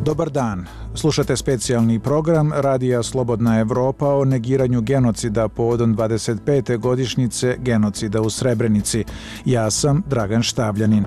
Dobar dan. Slušate specijalni program Radija Slobodna Evropa o negiranju genocida povodom 25. godišnjice genocida u Srebrenici. Ja sam Dragan Štabljanin.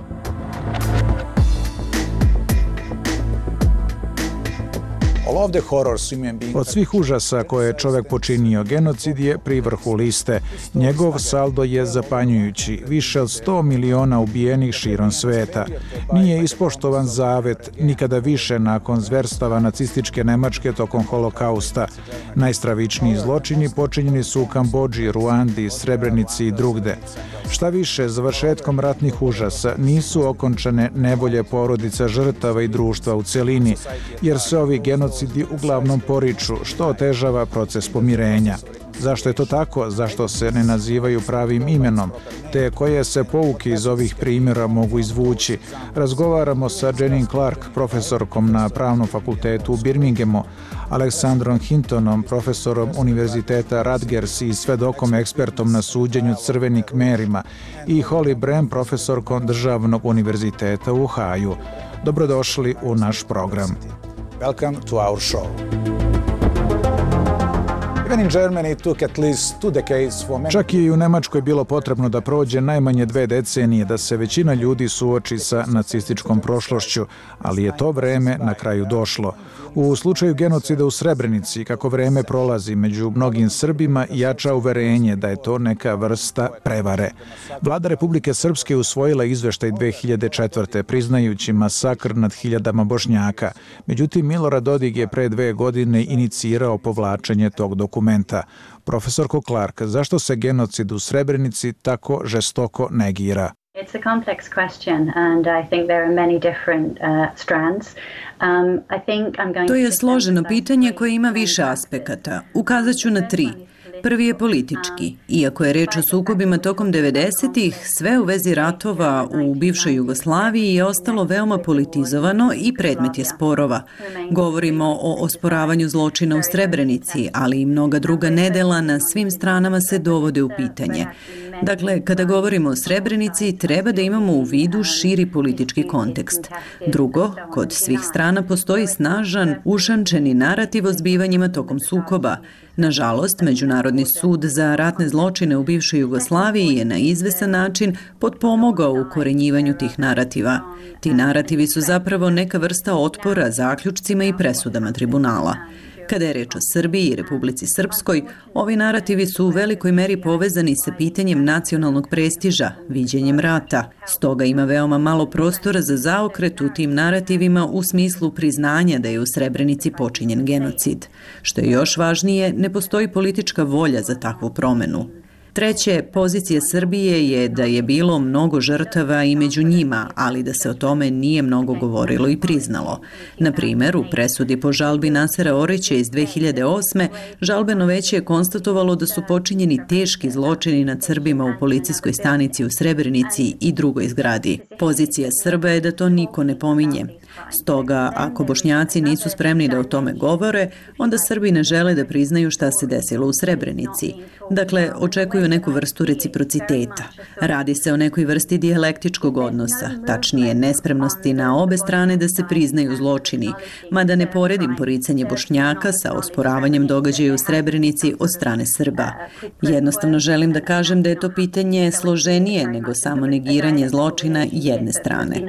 Od svih užasa koje je čovek počinio, genocid je pri vrhu liste. Njegov saldo je zapanjujući, više od 100 miliona ubijenih širom sveta. Nije ispoštovan zavet nikada više nakon zverstava nacističke Nemačke tokom holokausta. Najstravičniji zločini počinjeni su u Kambodži, Ruandi, Srebrenici i drugde. Šta više, završetkom ratnih užasa nisu okončane nevolje porodica žrtava i društva u celini, jer se ovi genocidi uglavnom poriču, što otežava proces pomirenja. Zašto je to tako? Zašto se ne nazivaju pravim imenom? Te koje se pouke iz ovih primjera mogu izvući? Razgovaramo sa Jeanine Clark, profesorkom na Pravnom fakultetu u Birminghamu, Aleksandrom Hintonom, profesorom Univerziteta Rutgers i svedokom ekspertom na suđenju Crvenim Kmerima, i Holly Brem, profesorkom Državnog univerziteta u Ohaju. Dobrodošli u naš program. Welcome to our show. Čak je i u Nemačkoj bilo potrebno da prođe najmanje 2 decenije da se većina ljudi suoči sa nacističkom prošlošću, ali je to vreme na kraju došlo. U slučaju genocida u Srebrenici, kako vreme prolazi, među mnogim Srbima jača uverenje da je to neka vrsta prevare. Vlada Republike Srpske usvojila izveštaj 2004. priznajući masakr nad hiljadama Bošnjaka. Međutim, Milorad Dodik je pre 2 godine inicirao povlačenje tog dokumenta. Profesorko Clark, zašto se genocid u Srebrenici tako žestoko negira? It's a complex question and I think there are many different strands. To je složeno pitanje koje ima više aspekata. Ukazat ću na 3. Prvi je politički. Iako je reč o sukobima tokom 90-ih, sve u vezi ratova u bivšoj Jugoslaviji je ostalo veoma politizovano i predmet je sporova. Govorimo o osporavanju zločina u Srebrenici, ali i mnoga druga nedela na svim stranama se dovode u pitanje. Dakle, kada govorimo o Srebrenici, treba da imamo u vidu širi politički kontekst. Drugo, kod svih strana postoji snažan, ušančeni narativ o zbivanjima tokom sukoba. Nažalost, Međunarodni sud za ratne zločine u bivšoj Jugoslaviji je na izvestan način potpomogao u ukorenjivanju tih narativa. Ti narativi su zapravo neka vrsta otpora zaključcima i presudama tribunala. Kada je reč o Srbiji i Republici Srpskoj, ovi narativi su u velikoj meri povezani sa pitanjem nacionalnog prestiža, viđenjem rata. Stoga ima veoma malo prostora za zaokret u tim narativima u smislu priznanja da je u Srebrenici počinjen genocid. Što je još važnije, ne postoji politička volja za takvu promenu. Treće, pozicija Srbije je da je bilo mnogo žrtava i među njima, ali da se o tome nije mnogo govorilo i priznalo. Na primjer, u presudi po žalbi Nasera Orića iz 2008. žalbeno veće je konstatovalo da su počinjeni teški zločini nad Srbima u policijskoj stanici u Srebrenici i drugoj zgradi. Pozicija Srba je da to niko ne pominje. Stoga, ako Bošnjaci nisu spremni da o tome govore, onda Srbi ne žele da priznaju šta se desilo u Srebrenici. Dakle, očekuju neku vrstu reciprociteta. Radi se o nekoj vrsti dijalektičkog odnosa, tačnije nespremnosti na obe strane da se priznaju zločini, mada ne poredim poricanje Bošnjaka sa osporavanjem događaja u Srebrenici od strane Srba. Jednostavno želim da kažem da je to pitanje složenije nego samo negiranje zločina jedne strane.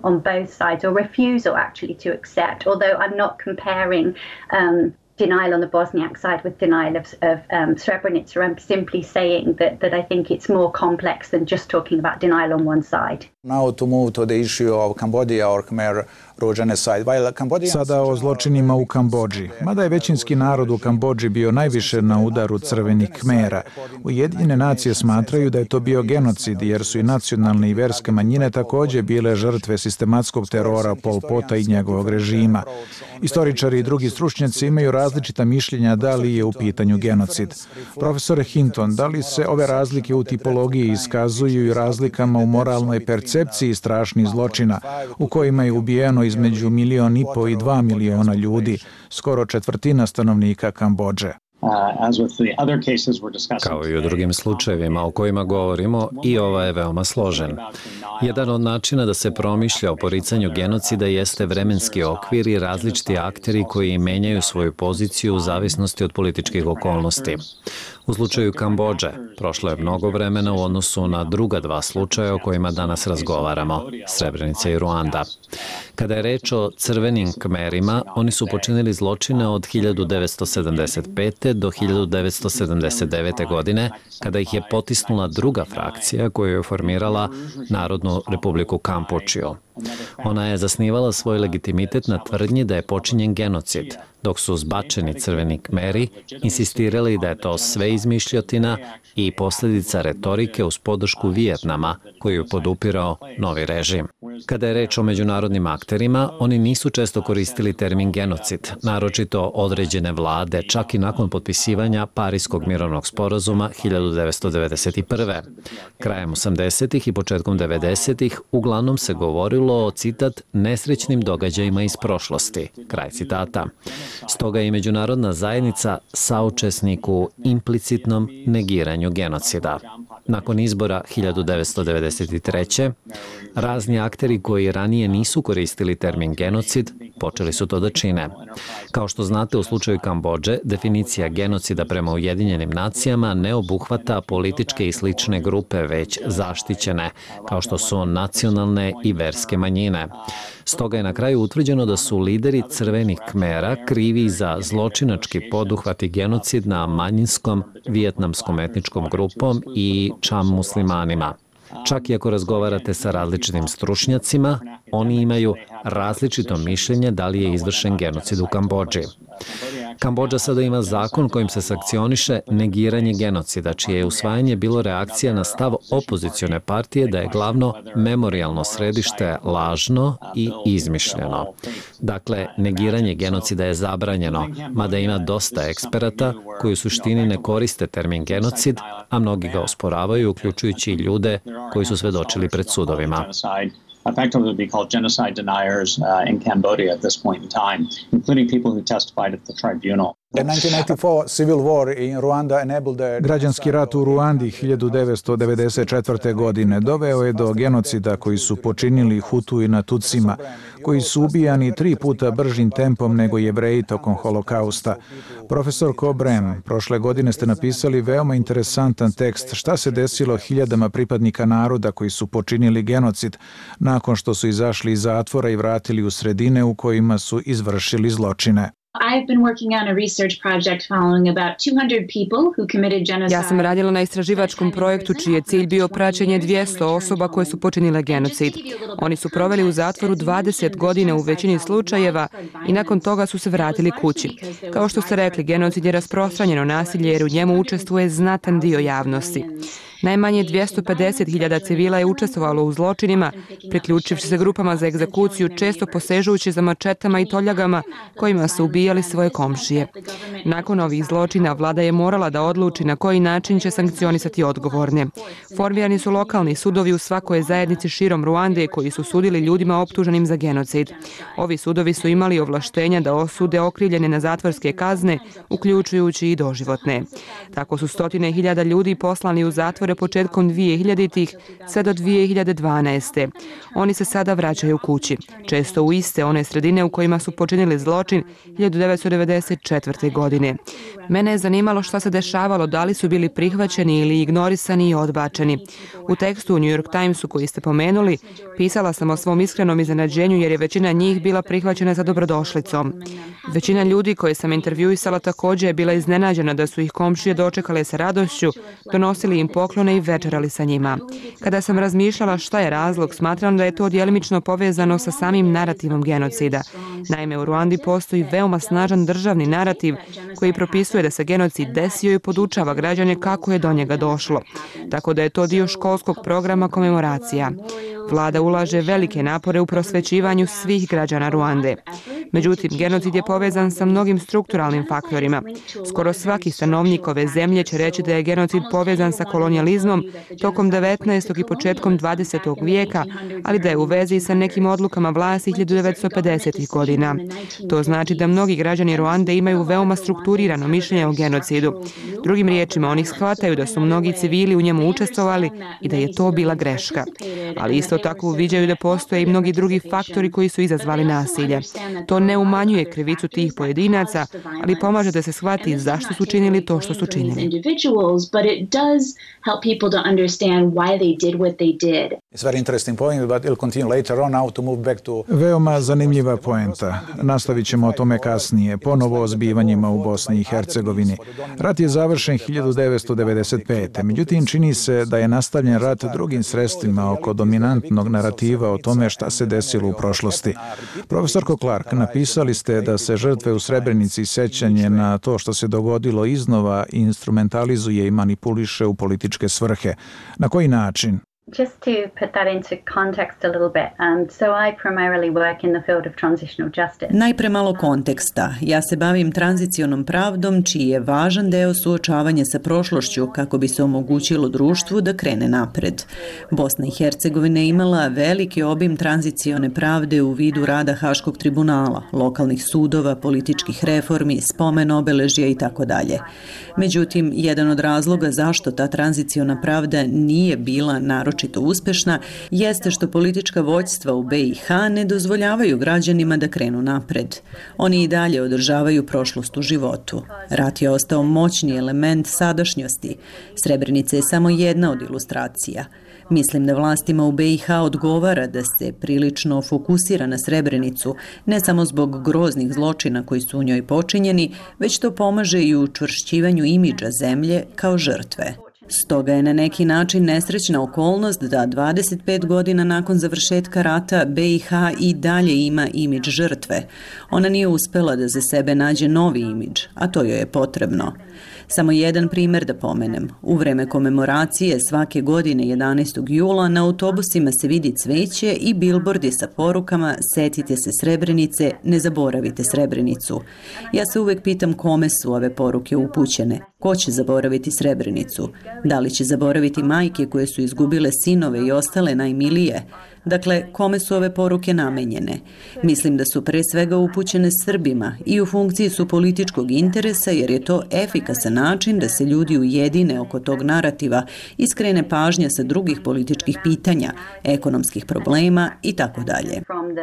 Denial on the Bosniak side with denial of Srebrenica. I'm simply saying that I think it's more complex than just talking about denial on one side. Now to move to the issue of Cambodia or Khmer genocide. Sada o zločinima u Kambodži. Mada je većinski narod u Kambodži bio najviše na udaru Crvenih Kmera, Ujedinjene nacije smatraju da je to bio genocid jer su i nacionalne i verske manjine također bile žrtve sistematskog terora Pol Pota i njegovog režima. Istoričari i drugi stručnjaci imaju različita mišljenja da li je u pitanju genocid. Profesore Hinton, da li se ove razlike u tipologiji iskazuju i razlikama u moralnoj percepciji strašnih zločina u kojima je ubijeno između 1,5 i 2 miliona ljudi, skoro četvrtina stanovnika Kambodže? Kao i u drugim slučajevima o kojima govorimo, i ova je veoma složen. Jedan od načina da se promišlja o poricanju genocida jeste vremenski okvir i različiti akteri koji menjaju svoju poziciju u zavisnosti od političkih okolnosti. U slučaju Kambodže prošlo je mnogo vremena u odnosu na druga dva slučaja o kojima danas razgovaramo, Srebrenica i Ruanda. Kada je reč o crvenim Kmerima, oni su počinili zločine od 1975. do 1979. godine, kada ih je potisnula druga frakcija koju je formirala Narodnu republiku Kampučiju. Ona je zasnivala svoj legitimitet na tvrdnji da je počinjen genocid, dok su zbačeni crveni Kmeri insistirali da je to sve izmišljotina i posljedica retorike uz podršku Vijetnama, koju je podupirao novi režim. Kada je reč o međunarodnim akterima, oni nisu često koristili termin genocid, naročito određene vlade, čak i nakon potpisivanja Pariskog mirovnog sporazuma 1991. Krajem 80. i početkom 90. uglavnom se govorilo o, citat, nesrećnim događajima iz prošlosti, kraj citata. Stoga je i međunarodna zajednica saučesnik u implicitnom negiranju genocida. Nakon izbora 1993. razni akteri koji ranije nisu koristili termin genocid počeli su to da čine. Kao što znate, u slučaju Kambodže, definicija genocida prema Ujedinjenim nacijama ne obuhvata političke i slične grupe, već zaštićene, kao što su nacionalne i verske manjine. Stoga je na kraju utvrđeno da su lideri crvenih Kmera krivi za zločinački poduhvat i genocid na manjinskom vijetnamskom etničkom grupom i Cham muslimanima. Čak i ako razgovarate sa različitim stručnjacima, oni imaju različito mišljenje da li je izvršen genocid u Kambodži. Kambodža sada ima zakon kojim se sankcioniše negiranje genocida, čije je usvajanje bilo reakcija na stav opozicione partije da je glavno memorijalno središte lažno i izmišljeno. Dakle, negiranje genocida je zabranjeno, mada ima dosta eksperata koji u suštini ne koriste termin genocid, a mnogi ga osporavaju, uključujući i ljude koji su svedočili pred sudovima. Effectively would be called genocide deniers in Cambodia at this point in time, including people who testified at the tribunal. Građanski rat u Ruandi 1994. godine doveo je do genocida koji su počinili Hutu i na Tutsima, koji su ubijani 3 puta bržim tempom nego Jevreji tokom holokausta. Profesor Cobrem, prošle godine ste napisali veoma interesantan tekst šta se desilo hiljadama pripadnika naroda koji su počinili genocid nakon što su izašli iz zatvora i vratili u sredine u kojima su izvršili zločine. Ja sam radila na istraživačkom projektu čiji je cilj bio praćenje 200 osoba koje su počinile genocid. Oni su proveli u zatvoru 20 godina u većini slučajeva i nakon toga su se vratili kući. Kao što ste rekli, genocid je rasprostranjeno nasilje jer u njemu učestvuje znatan dio javnosti. Najmanje 250.000 civila je učestvovalo u zločinima, priključivši se grupama za egzekuciju, često posežujući za mačetama i toljagama kojima su ubijali svoje komšije. Nakon ovih zločina vlada je morala da odluči na koji način će sankcionisati odgovorne. Formirani su lokalni sudovi u svakoj zajednici širom Ruande koji su sudili ljudima optuženim za genocid. Ovi sudovi su imali ovlaštenja da osude okrivljene na zatvorske kazne, uključujući i doživotne. Tako su stotine hiljada ljudi poslani u zatvor početkom 2000-ih sve do 2012. Oni se sada vraćaju kući, često u iste one sredine u kojima su počinili zločin 1994. godine. Mene je zanimalo šta se dešavalo, da li su bili prihvaćeni ili ignorisani i odbačeni. U tekstu u New York Timesu koji ste pomenuli, pisala sam o svom iskrenom iznenađenju jer je većina njih bila prihvaćena za dobrodošlicom. Većina ljudi koje sam intervjuisala također je bila iznenađena da su ih komšije dočekale sa radošću, donosili im poklone i večerali sa njima. Kada sam razmišljala šta je razlog, smatram da je to djelimično povezano sa samim narativom genocida. Naime, u Ruandi postoji veoma snažan državni narativ koji propisuje da se genocid desio i podučava građane kako je do njega došlo. Tako da je to dio školskog programa komemoracija. Vlada ulaže velike napore u prosvećivanju svih građana Ruande. Međutim, genocid je povezan sa mnogim strukturalnim faktorima. Skoro svaki stanovnik ove zemlje će reći da je genocid povezan sa kolonijalizmom tokom 19. i početkom 20. vijeka, ali da je u vezi sa nekim odlukama vlasti 1950. godina. To znači da mnogi građani Ruande imaju veoma strukturirano mišljenje o genocidu. Drugim riječima, oni shvataju da su mnogi civili u njemu učestvovali i da je to bila greška. Ali isto tako uviđaju da postoje i mnogi drugi faktori koji su izazvali nasilje. To ne umanjuje krivicu tih pojedinaca, ali pomaže da se shvati zašto su činili to što su činili. Veoma zanimljiva poenta. Nastavit ćemo o tome kasnije, ponovo o zbivanjima u Bosni i Hercegovini. Rat je završen 1995. Međutim, čini se da je nastavljen rat drugim sredstvima oko dominantnog narativa o tome šta se desilo u prošlosti. Profesorko Clark, napisali ste da se žrtve u Srebrenici sećanje na to što se dogodilo iznova instrumentalizuje i manipuliše u političke svrhe. Na koji način? Just to put that into context a little bit, so I primarily work in the field of transitional justice. Najpre malo konteksta. Ja se bavim tranzicionom pravdom, čiji je važan deo suočavanja sa prošlošću kako bi se omogućilo društvu da krene napred. Bosna i Hercegovina je imala veliki obim tranzicione pravde u vidu rada Haškog tribunala, lokalnih sudova, političkih reformi, spomen obeležja i tako dalje. Međutim, jedan od razloga zašto ta tranziciona pravda nije bila naročito uspešna jeste što politička vođstva u BiH ne dozvoljavaju građanima da krenu napred. Oni i dalje održavaju prošlost u životu. Rat je ostao moćni element sadašnjosti. Srebrenica je samo jedna od ilustracija. Mislim da vlastima u BiH odgovara da se prilično fokusira na Srebrenicu, ne samo zbog groznih zločina koji su u njoj počinjeni, već to pomaže i u učvršćivanju imidža zemlje kao žrtve. Stoga je na neki način nesrećna okolnost da 25 godina nakon završetka rata BiH i dalje ima imidž žrtve. Ona nije uspela da za sebe nađe novi imidž, a to joj je potrebno. Samo jedan primjer da pomenem. U vreme komemoracije svake godine 11. jula na autobusima se vidi cveće i bilbordi sa porukama "Setite se Srebrenice, ne zaboravite Srebrenicu". Ja se uvek pitam kome su ove poruke upućene. Ko će zaboraviti Srebrenicu? Da li će zaboraviti majke koje su izgubile sinove i ostale najmilije? Dakle, kome su ove poruke namenjene? Mislim da su pre svega upućene Srbima i u funkciji su političkog interesa jer je to efikasan način da se ljudi ujedine oko tog narativa i skrene pažnja sa drugih političkih pitanja, ekonomskih problema i tako dalje.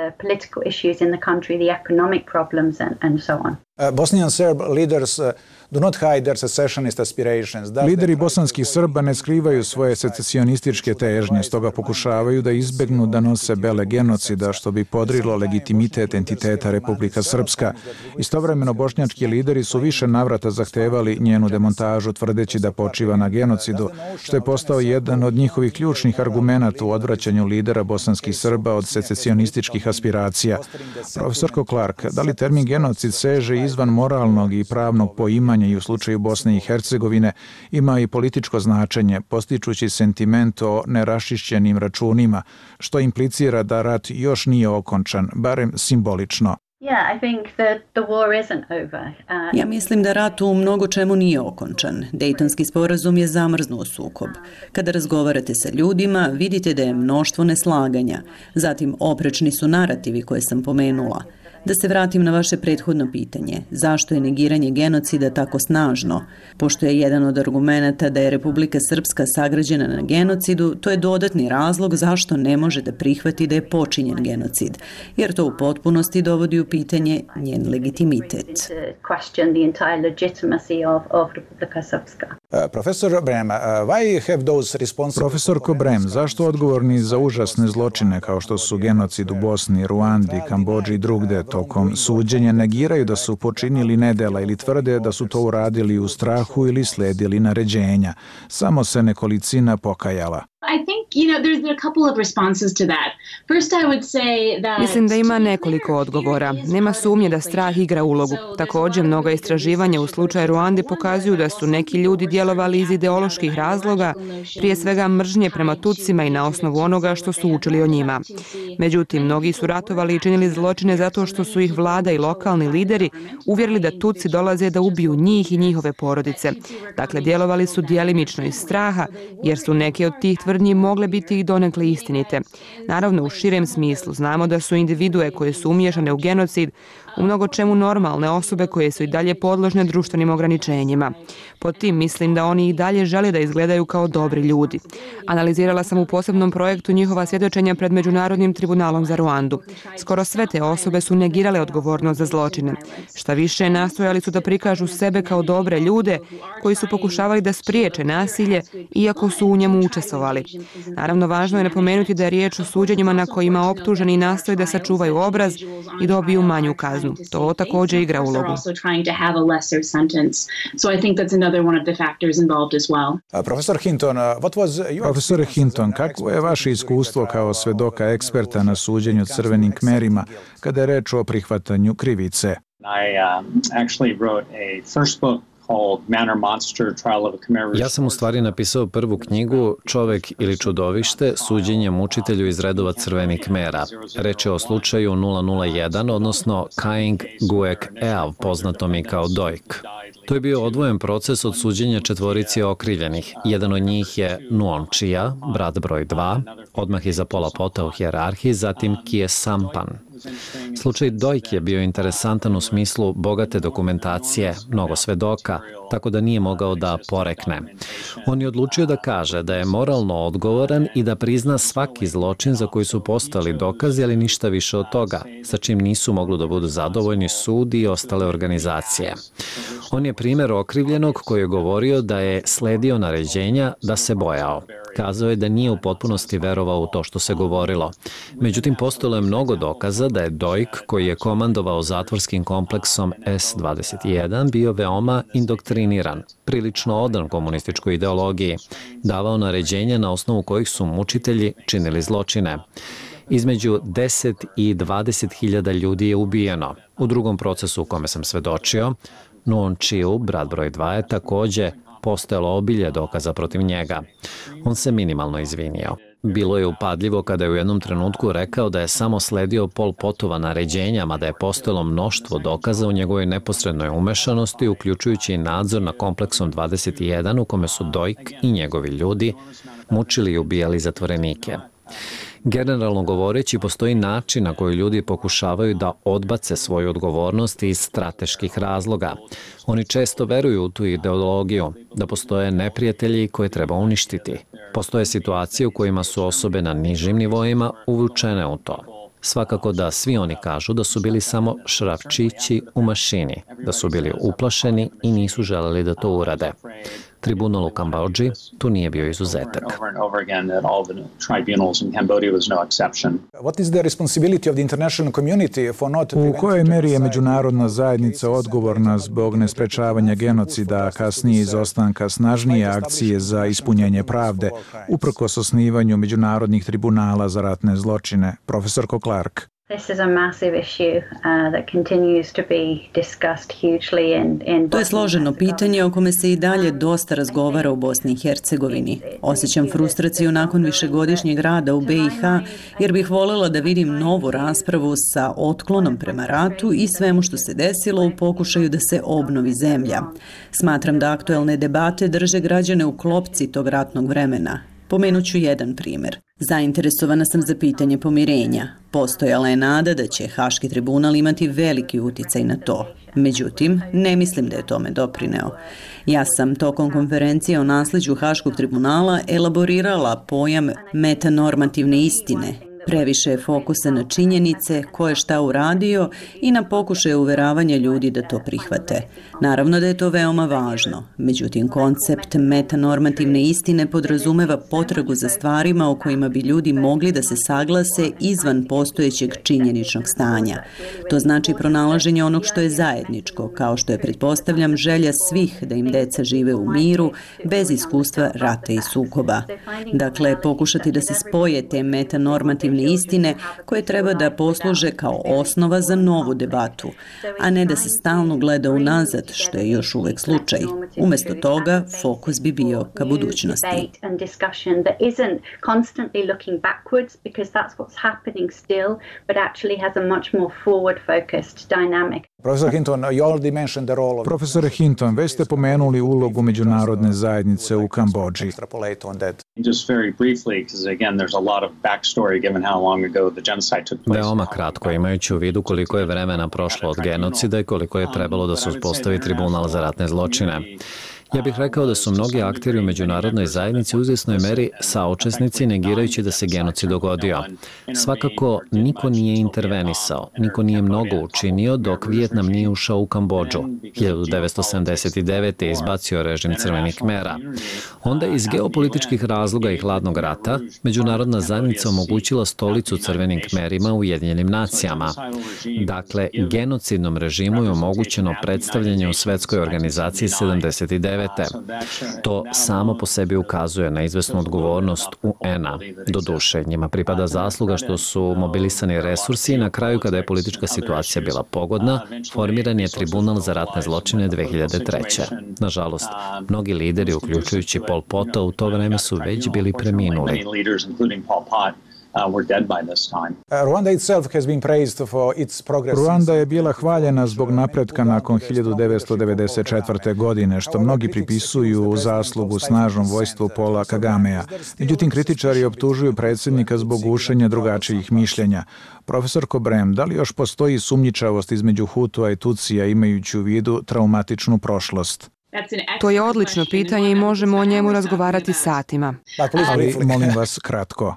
Bosnian Serb leaders do not hide their secessionist aspirations. Lideri bosanskih Srba ne skrivaju svoje secesionističke težnje, stoga pokušavaju da izbegnu da nose bele genocida, što bi podrilo legitimitet entiteta Republika Srpska. Istovremeno, bošnjački lideri su više navrata zahtevali njenu demontažu, tvrdeći da počiva na genocidu, što je postao jedan od njihovih ključnih argumenata u odvraćanju lidera bosanskih Srba od secesionističkih aspiracija. Profesorko Clark, da li termin genocid seže izvan moralnog i pravnog poimanja i u slučaju Bosne i Hercegovine ima i političko značenje, postičući sentiment o neraščišćenim računima, što implicira da rat još nije okončan, barem simbolično. Ja mislim da rat u mnogo čemu nije okončan. Dejtonski sporazum je zamrznuo sukob. Kada razgovarate sa ljudima, vidite da je mnoštvo neslaganja. Zatim, oprečni su narativi koje sam pomenula. Da se vratim na vaše prethodno pitanje, zašto je negiranje genocida tako snažno? Pošto je jedan od argumenata da je Republika Srpska sagrađena na genocidu, to je dodatni razlog zašto ne može da prihvati da je počinjen genocid, jer to u potpunosti dovodi u pitanje njen legitimitet. Profesorko Brem, zašto odgovorni za užasne zločine kao što su genocid u Bosni, Ruandi, Kambodži i drugde tokom suđenja negiraju da su počinili nedela ili tvrde da su to uradili u strahu ili sledili naređenja? Samo se nekolicina pokajala. Mislim da ima nekoliko odgovora. Nema sumnje da strah igra ulogu. Također, mnoga istraživanja u slučaju Ruande pokazuju da su neki ljudi djelovali iz ideoloških razloga, prije svega mržnje prema Tutsima i na osnovu onoga što su učili o njima. Međutim, mnogi su ratovali i činili zločine zato što su ih vlada i lokalni lideri uvjerili da Tutsi dolaze da ubiju njih i njihove porodice. Dakle, djelovali su djelimično iz straha, jer su neke od tih tvrdnji mogle biti i donekle istinite. Naravno, u širem smislu znamo da su individue koje su umiješane u genocid u mnogo čemu normalne osobe koje su i dalje podložne društvenim ograničenjima. Pod tim mislim da oni i dalje žele da izgledaju kao dobri ljudi. Analizirala sam u posebnom projektu njihova svjedočenja pred Međunarodnim tribunalom za Ruandu. Skoro sve te osobe su negirale odgovornost za zločine. Šta više, nastojali su da prikažu sebe kao dobre ljude koji su pokušavali da spriječe nasilje, iako su u njemu učestvovali. Naravno, važno je napomenuti da je riječ o suđenjima na kojima optuženi nastoje da sačuvaju obraz i dobiju manju kaznu. To također igra ulogu. Profesor Hinton, kako je vaše iskustvo kao svedoka eksperta na suđenju crvenim kmerima kada je reč o prihvatanju krivice? Ja sam u stvari napisao prvu knjigu Čovek ili čudovište, suđenje mučitelju iz redova crvenih kmera. Reč je o slučaju 001, odnosno Kaing Guek Eav, poznato mi kao Dojk. To je bio odvojen proces od suđenja četvorici okrivljenih. Jedan od njih je Nuon Chia, brat broj 2, odmah iza Pola Pota u hijerarhiji, zatim Kie Sampan. Slučaj Dojk je bio interesantan u smislu bogate dokumentacije, mnogo svedoka, tako da nije mogao da porekne. On je odlučio da kaže da je moralno odgovoran i da prizna svaki zločin za koji su postali dokazi, ali ništa više od toga, sa čim nisu mogli da budu zadovoljni sud i ostale organizacije. On je primjer okrivljenog koji je govorio da je sledio naređenja, da se bojao. Kazao je da nije u potpunosti verovao u to što se govorilo. Međutim, postojalo je mnogo dokaza da je Dojk, koji je komandovao zatvorskim kompleksom S-21, bio veoma indoktriniran, prilično odan komunističkoj ideologiji, davao naređenja na osnovu kojih su mučitelji činili zločine. Između 10 i 20.000 ljudi je ubijeno. U drugom procesu u kome sam svedočio, Nuon Chiu, brat broj 2, je također postojalo obilje dokaza protiv njega. On se minimalno izvinio. Bilo je upadljivo kada je u jednom trenutku rekao da je samo sledio Pol Potova naređenja, mada je postojalo mnoštvo dokaza u njegovoj neposrednoj umešanosti, uključujući i nadzor na kompleksom 21 u kome su Dojk i njegovi ljudi mučili i ubijali zatvorenike. Generalno govoreći, postoji način na koji ljudi pokušavaju da odbace svoju odgovornost iz strateških razloga. Oni često veruju u tu ideologiju, da postoje neprijatelji koje treba uništiti. Postoje situacije u kojima su osobe na nižim nivoima uvučene u to. Svakako da svi oni kažu da su bili samo šrafčići u mašini, da su bili uplašeni i nisu želeli da to urade. Tribunal u Kambodži tu nije bio izuzetak. U kojoj meri je međunarodna zajednica odgovorna zbog nesprečavanja genocida, a kasnije izostanka snažnije akcije za ispunjenje pravde, uprkos osnivanju međunarodnih tribunala za ratne zločine? Profesorko Clark. To je složeno pitanje o kome se i dalje dosta razgovara u Bosni i Hercegovini. Osjećam frustraciju nakon višegodišnjeg rada u BiH, jer bih voljela da vidim novu raspravu sa otklonom prema ratu i svemu što se desilo u pokušaju da se obnovi zemlja. Smatram da aktuelne debate drže građane u klopci tog ratnog vremena. Pomenut ću jedan primjer. Zainteresovana sam za pitanje pomirenja. Postojala je nada da će Haški tribunal imati veliki utjecaj na to. Međutim, ne mislim da je tome doprineo. Ja sam tokom konferencije o nasljeđu Haškog tribunala elaborirala pojam metanormativne istine Previše je fokusa na činjenice, ko je šta uradio i na pokušaje uveravanja ljudi da to prihvate. Naravno da je to veoma važno. Međutim, koncept metanormativne istine podrazumeva potragu za stvarima o kojima bi ljudi mogli da se saglase izvan postojećeg činjeničnog stanja. To znači pronalaženje onog što je zajedničko, kao što je, pretpostavljam, želja svih da im deca žive u miru, bez iskustva rata i sukoba. Dakle, pokušati da se spoje te metanormativne istine koje treba da posluže kao osnova za novu debatu, a ne da se stalno gleda unazad, što je još uvek slučaj. Umesto toga, fokus bi bio ka budućnosti. Profesore Hinton, već ste pomenuli ulogu međunarodne zajednice u Kambodži. Veoma kratko, imajući u vidu koliko je vremena prošlo od genocida i koliko je trebalo da se uspostavi tribunal za ratne zločine. Ja bih rekao da su mnogi akteri u međunarodnoj zajednici u izvjesnoj meri saučesnici negirajući da se genocid dogodio. Svakako, niko nije intervenisao, niko nije mnogo učinio dok Vijetnam nije ušao u Kambodžu. 1979. je izbacio režim crvenih Khmera. Onda iz geopolitičkih razloga i hladnog rata, međunarodna zajednica omogućila stolicu crvenim Khmerima u Ujedinjenim nacijama. Dakle, genocidnom režimu je omogućeno predstavljanje u svetskoj organizaciji 79. To samo po sebi ukazuje na izvesnu odgovornost UN-a. Doduše, njima pripada zasluga što su mobilisani resursi i na kraju, kada je politička situacija bila pogodna, formiran je tribunal za ratne zločine 2003. Nažalost, mnogi lideri, uključujući Pol Pota, u to vreme su već bili preminuli. Ruanda je bila hvaljena zbog napretka nakon 1994. godine, što mnogi pripisuju zaslugu snažnom vojstvu Paula Kagamea. Međutim, kritičari optužuju predsjednika zbog gušenja drugačijih mišljenja. Profesor Kobrem, da li još postoji sumnjičavost između Hutua i Tutsija imajući u vidu traumatičnu prošlost? To je odlično pitanje i možemo o njemu razgovarati satima. Ali, molim vas, kratko.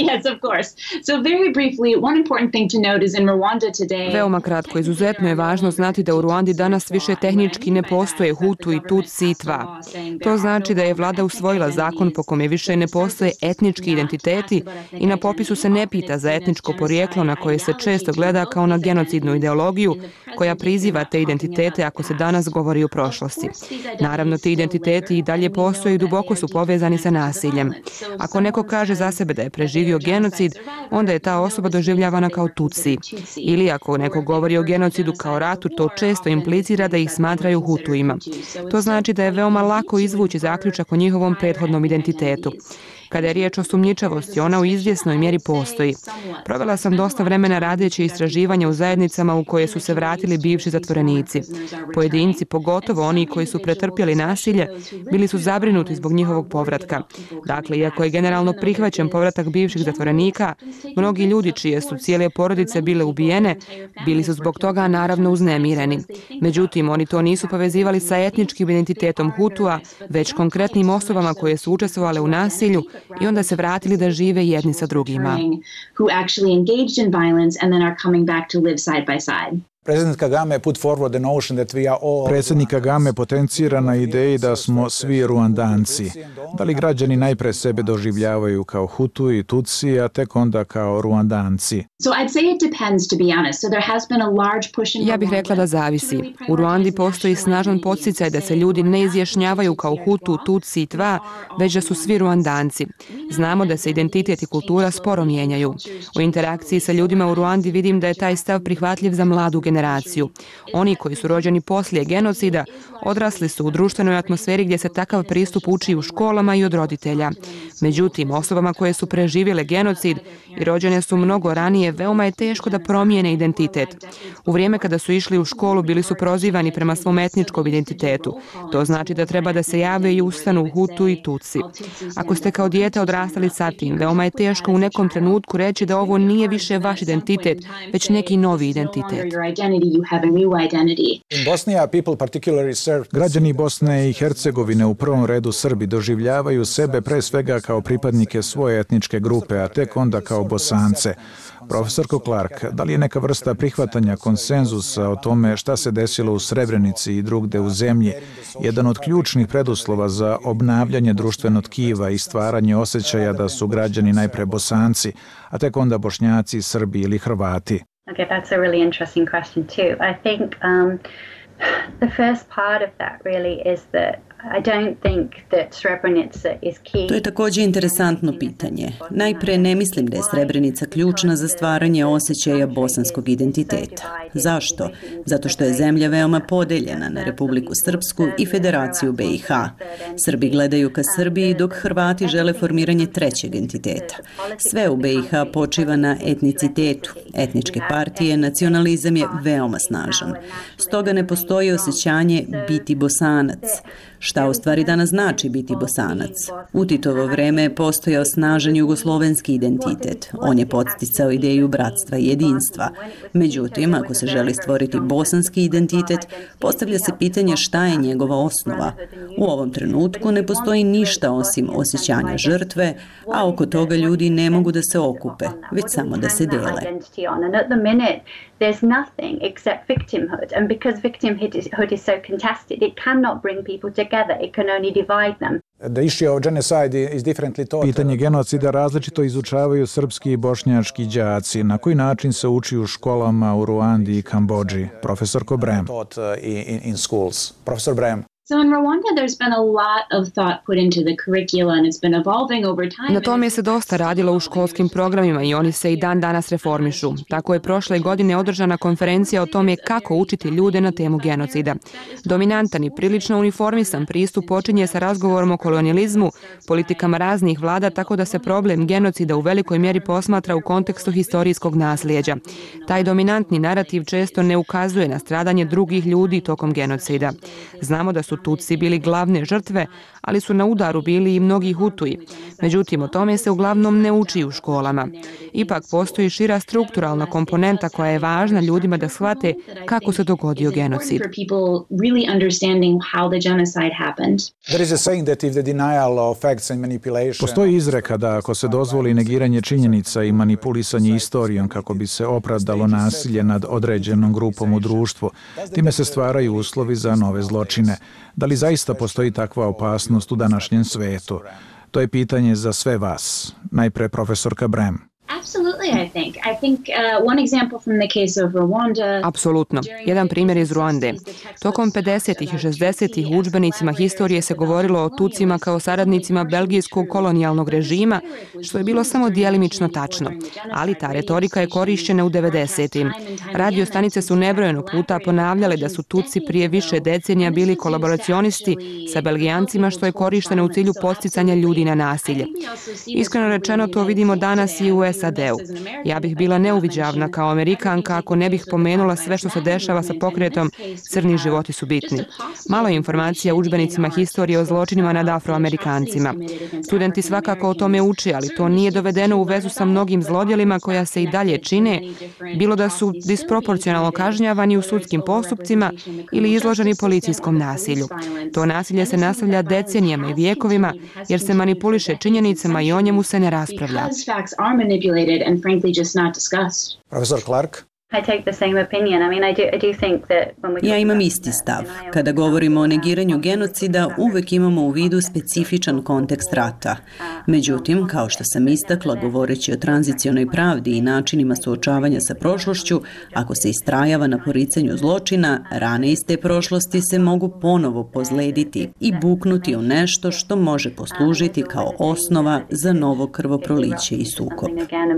Veoma kratko, izuzetno je važno znati da u Ruandi danas više tehnički ne postoje Hutu i Tutsi i Twa. To znači da je vlada usvojila zakon po kome više ne postoje etnički identiteti i na popisu se ne pita za etničko porijeklo na koje se često gleda kao na genocidnu ideologiju koja priziva te identitete ako se danas govori o prošlosti. Naravno, ti identiteti i dalje postoje i duboko su povezani sa nasiljem. Ako neko kaže za sebe da je preživio genocid, onda je ta osoba doživljavana kao Tutsi. Ili ako neko govori o genocidu kao ratu, to često implicira da ih smatraju Hutuima. To znači da je veoma lako izvući zaključak o njihovom prethodnom identitetu. Kada je riječ o sumnjičavosti, ona u izvjesnoj mjeri postoji. Provela sam dosta vremena radeći istraživanja u zajednicama u koje su se vratili bivši zatvorenici. Pojedinci, pogotovo oni koji su pretrpjeli nasilje, bili su zabrinuti zbog njihovog povratka. Dakle, iako je generalno prihvaćen povratak bivših zatvorenika, mnogi ljudi čije su cijele porodice bile ubijene, bili su zbog toga naravno uznemireni. Međutim, oni to nisu povezivali sa etničkim identitetom Hutua, već konkretnim osobama koje su učestvovale u nasilju i onda se vratili da žive jedni sa drugima. Predsjednik Kagame potencira na ideji da smo svi Ruandanci. Da li građani najpre sebe doživljavaju kao Hutu i Tutsi, a tek onda kao Ruandanci? Ja bih rekla da zavisi. U Ruandi postoji snažan podsticaj da se ljudi ne izjašnjavaju kao Hutu, Tutsi i Twa, već da su svi Ruandanci. Znamo da se identitet i kultura sporo mijenjaju. U interakciji sa ljudima u Ruandi vidim da je taj stav prihvatljiv za mladu generaciju. Oni koji su rođeni poslije genocida odrasli su u društvenoj atmosferi gdje se takav pristup uči u školama i od roditelja. Međutim, osobama koje su preživjele genocid i rođene su mnogo ranije, veoma je teško da promijene identitet. U vrijeme kada su išli u školu bili su prozivani prema svom etničkom identitetu. To znači da treba da se jave i ustanu Hutu i Tutsi. Ako ste kao dijete odrastali sa tim, veoma je teško u nekom trenutku reći da ovo nije više vaš identitet, već neki novi identitet. Građani Bosne i Hercegovine, u prvom redu Srbi, doživljavaju sebe pre svega kao pripadnike svoje etničke grupe, a tek onda kao Bosance. Profesorko Clark, da li je neka vrsta prihvatanja konsenzusa o tome šta se desilo u Srebrenici i drugde u zemlji jedan od ključnih preduslova za obnavljanje društvenog tkiva i stvaranje osjećaja da su građani najpre Bosanci, a tek onda Bošnjaci, Srbi ili Hrvati? Okay, that's a really interesting question too. I think the first part of that really is that I don't think that Srebrenica is key. To je također interesantno pitanje. Najpre ne mislim da je Srebrenica ključna za stvaranje osjećaja bosanskog identiteta. Zašto? Zato što je zemlja veoma podeljena na Republiku Srpsku i Federaciju BiH. Srbi gledaju ka Srbiji dok Hrvati žele formiranje trećeg entiteta. Sve u BiH počiva na etnicitetu. Etničke partije, nacionalizam je veoma snažan. Stoga ne postoji osjećanje biti Bosanac. Šta u stvari danas znači biti Bosanac? U Titovo vreme je postojao snažan jugoslovenski identitet. On je podsticao ideju bratstva i jedinstva. Međutim, ako se želi stvoriti bosanski identitet, postavlja se pitanje šta je njegova osnova. U ovom trenutku ne postoji ništa osim osjećanja žrtve, a oko toga ljudi ne mogu da se okupe, već samo da se dele. There's nothing except victimhood, and because victimhood is so contested, it cannot bring people together, it can only divide them. The issue of genocide is differently taught. Pitanje genocida različito izučavaju srpski i bošnjački đaci. Na koji način se uči u školama u Ruandi i Kambodži? Profesorko Brem. In schools. Professor Brem. So in Rwanda there's been a lot of thought put into the curricula and it's been evolving over time. Na tome se dosta radilo u školskim programima i oni se i dan danas reformišu. Tako je prošle godine održana konferencija o tome kako učiti ljude na temu genocida. Dominantan i prilično uniformisan pristup počinje sa razgovorom o kolonijalizmu, politikama raznih vlada, tako da se problem genocida u velikoj mjeri posmatra u kontekstu historijskog nasljeđa. Taj dominantni narativ često ne ukazuje na stradanje drugih ljudi tokom genocida. Znamo da su Tutsi bili glavne žrtve, ali su na udaru bili i mnogi Hutuji. Međutim, o tome se uglavnom ne uči u školama. Ipak postoji šira strukturalna komponenta koja je važna ljudima da shvate kako se dogodio genocid. Postoji izreka da ako se dozvoli negiranje činjenica i manipulisanje istorijom kako bi se opravdalo nasilje nad određenom grupom u društvu, time se stvaraju uslovi za nove zločine. Da li zaista postoji takva opasnost u današnjem svetu? To je pitanje za sve vas. Najpre profesorka Brem. Apsolutno. Jedan primjer iz Ruande. Tokom 50. i 60. u udžbenicima historije se govorilo o Tutsima kao saradnicima belgijskog kolonijalnog režima, što je bilo samo djelimično tačno. Ali ta retorika je korišćena u 90. Radio stanice su nebrojeno puta ponavljale da su Tutsi prije više decenija bili kolaboracionisti sa Belgijancima, što je korišteno u cilju podsticanja ljudi na nasilje. Iskreno rečeno, to vidimo danas i u SAD-u. Ja bih bila neuviđavna kao Amerikanka ako ne bih pomenula sve što se dešava sa pokretom Crni životi su bitni. Malo je informacija u udžbenicima historije o zločinima nad Afroamerikancima. Studenti svakako o tome uče, ali to nije dovedeno u vezu sa mnogim zlodjelima koja se i dalje čine, bilo da su disproporcionalno kažnjavani u sudskim postupcima ili izloženi policijskom nasilju. To nasilje se nastavlja decenijama i vijekovima jer se manipuliše činjenicama i o njemu se ne raspravlja. And frankly just not discussed. Professor Clark. I take the same opinion. I mean, I do think that when we Ja imam isti stav. Kada govorimo o negiranju genocida, uvek imamo u vidu specifičan kontekst rata. Međutim, kao što sam istakla, govoreći o tranzicionoj pravdi i načinima suočavanja sa prošlošću, ako se istrajava na poricanju zločina, rane iz te prošlosti se mogu ponovo pozlediti i buknuti u nešto što može poslužiti kao osnova za novo krvoproliće i sukob.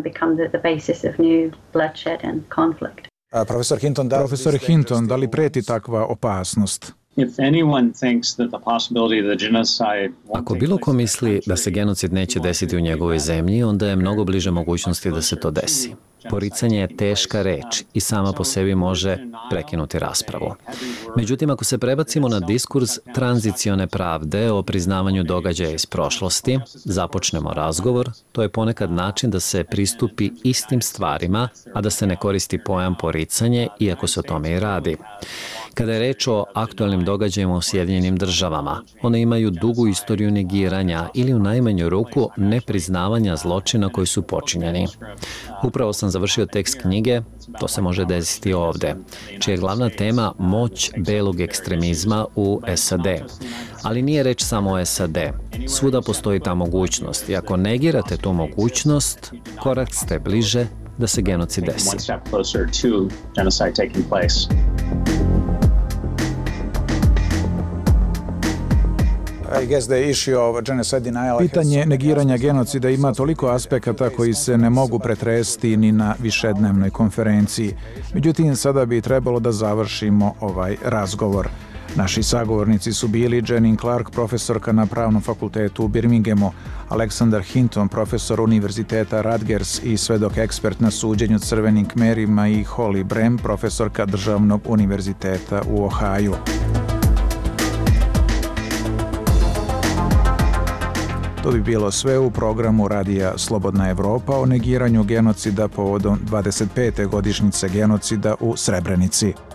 Profesor Hinton, da li preti takva opasnost? Ako bilo ko misli da se genocid neće desiti u njegovoj zemlji, onda je mnogo bliže mogućnosti da se to desi. Poricanje je teška reč i sama po sebi može prekinuti raspravu. Međutim, ako se prebacimo na diskurs tranzicione pravde o priznavanju događaja iz prošlosti, započnemo razgovor, to je ponekad način da se pristupi istim stvarima, a da se ne koristi pojam poricanje, iako se o tome i radi. Kada je reč o aktualnim događajima u Sjedinjenim državama, one imaju dugu istoriju negiranja ili u najmanju ruku nepriznavanja zločina koji su počinjeni. Upravo sam završio tekst knjige, to se može desiti ovde, čija je glavna tema moć belog ekstremizma u SAD. Ali nije reč samo o SAD. Svuda postoji ta mogućnost i ako negirate tu mogućnost, korak ste bliže da se genocid desi. Pitanje negiranja genocida ima toliko aspekata koji se ne mogu pretresti ni na višednevnoj konferenciji. Međutim, sada bi trebalo da završimo ovaj razgovor. Naši sagovornici su bili Jenin Clark, profesorka na Pravnom fakultetu u Birminghamu, Aleksandar Hinton, profesor Univerziteta Rutgers i svedok ekspert na suđenju crvenim kmerima, i Holly Brem, profesorka Državnog univerziteta u Ohaju. To bi bilo sve u programu Radija Slobodna Evropa o negiranju genocida povodom 25. godišnjice genocida u Srebrenici.